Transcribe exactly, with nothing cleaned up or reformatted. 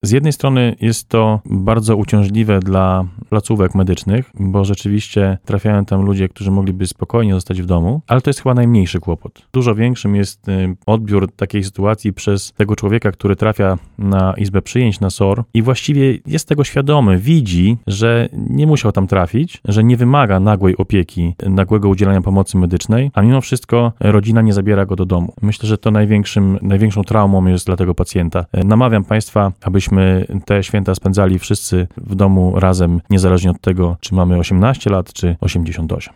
Z jednej strony jest to bardzo uciążliwe dla placówek medycznych, bo rzeczywiście trafiają tam ludzie, którzy mogliby spokojnie zostać w domu, ale to jest chyba najmniejszy kłopot. Dużo większym jest odbiór takiej sytuacji przez tego człowieka, który trafia na izbę przyjęć na S O R i właściwie jest tego świadomy, widzi, że nie musiał tam trafić, że nie wymaga nagłej opieki, nagłego udzielania pomocy medycznej, a mimo wszystko rodzina nie zabiera go do domu. Myślę, że to największym, największą traumą jest dla tego pacjenta. Namawiam Państwa, abyśmy te święta spędzali wszyscy w domu razem, niezależnie od tego, czy mamy osiemnaście lat, czy osiemdziesiąt osiem.